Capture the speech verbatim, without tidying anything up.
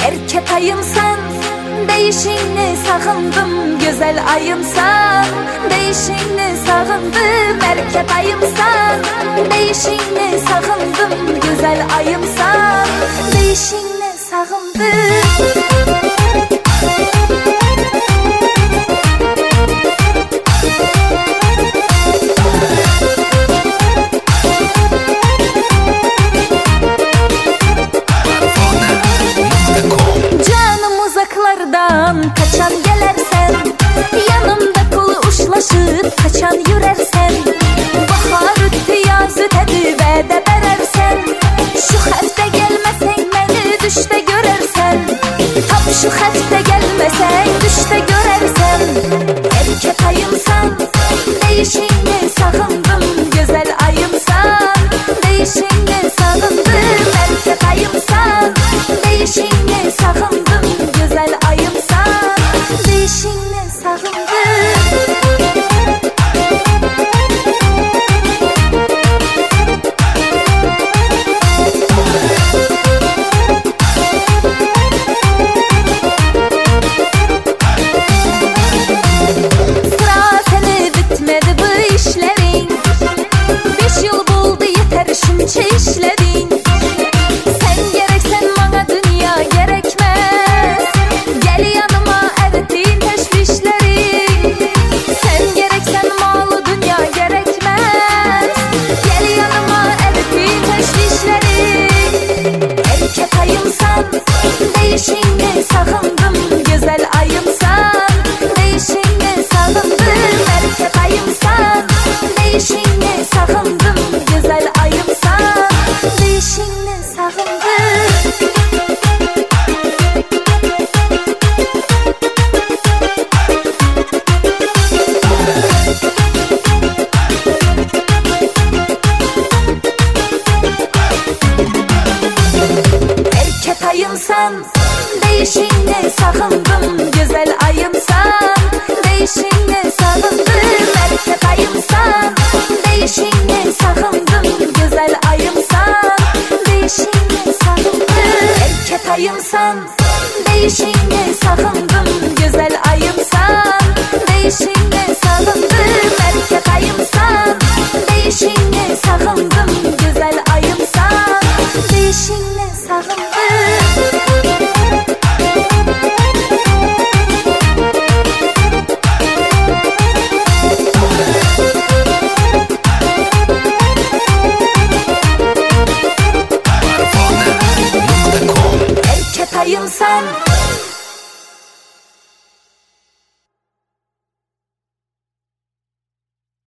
Erkek ayımsan, değişini sağındım. Güzel ayımsan, değişini sağındım. Erkek ayımsan, değişini sağındım. Güzel ayımsan, değişini sağındım. Kaçan gelersen, yanımda kolu uçlaşıp kaçan yürersen, bahar ötü yaz ötedi ve de verersen, şu hafta gelmesen beni düşte görersen, tap şu hafta gelmesen düşte görersen. Erkek ayımsan, değişini sağındım. Güzel ayımsan, değişini sağındım. Erkek ayımsan, değişini sağındım. Güzel ayımsan, değişini sağındım. Sıra seni bitmedi bu işlerin. Beş yıl buldu yeter şunca işledin. Sen gereksen bana dünya gerekmez. Gel yanıma erittin teşvişleri. Sen gereksen malı dünya gerekmez. Gel yanıma erittin teşvişleri. Erkek ayımsan, değişini sağındım. Güzel ayımsan, değişini sağındım. Erkek ayımsan, değişini sağındım. Güzel ayımsan, değişini sağındım. Erkek ayımsan, değişini sağındım. Güzel ayımsan, değişini sağındım. Erkek ayımsan, değişini sağındım. Güzel ayımsan, değişini sağındım. Erkek ayımsan, değişini sağındım. Güzel ayımsan, değişini sağındım. Erkek ayımsan, değişini sağındım. Güzel ayımsan, değişini sağındım. Erkek ayımsan,